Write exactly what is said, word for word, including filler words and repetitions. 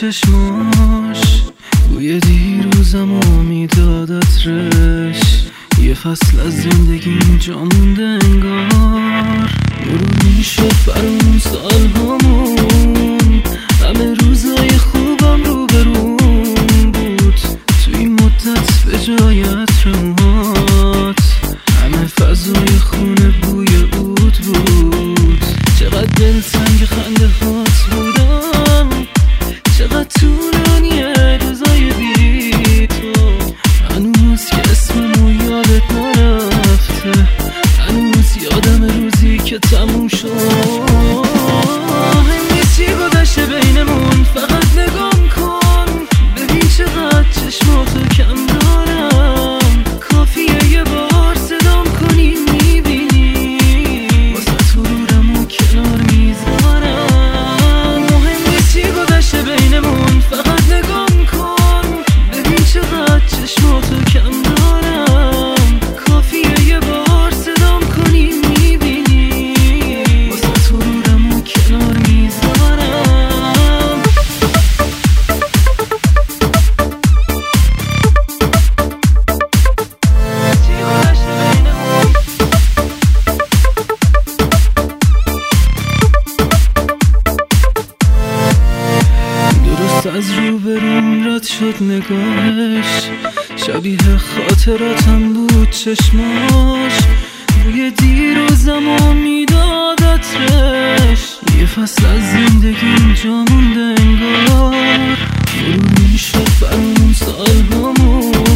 چشماش بوی دیروزم و میدادت رش. یه فصل از زندگیم جا مونده انگار، مرور میشد برامون سالهامون. همه روزای خوبم رو برون بود، تو این مدت به جای عطرمات همه فضای خونه بوی عود بود. چقدر دلتنگ خنده هات بودم، چقدر طولانیه روزای بی تو. هنوز که اسممو یادت نرفته، هنوز یادم روزی که تموم شد. چی گذشته بینمون فقط نگام کن، ببین چقدر چشماتو کم دارم. کافیه یه بار صدام کنی میبینی، واسه غرورمو کنار میذارم. مهم نیست چی گذشته بینمون فقط نگام کن، ببین چقدر چشماتو کم دارم. کافیه یه بار صدام کنی میبینی، واسه غرورمو کنار میذارم. از روبروم رد شد نگاهش، شبیه خاطراتم بود چشماش. بوی دیروزم و میدادت رش. یه فصل از زندگیم جا مونده انگار، مرور میشد برامون سالهامون.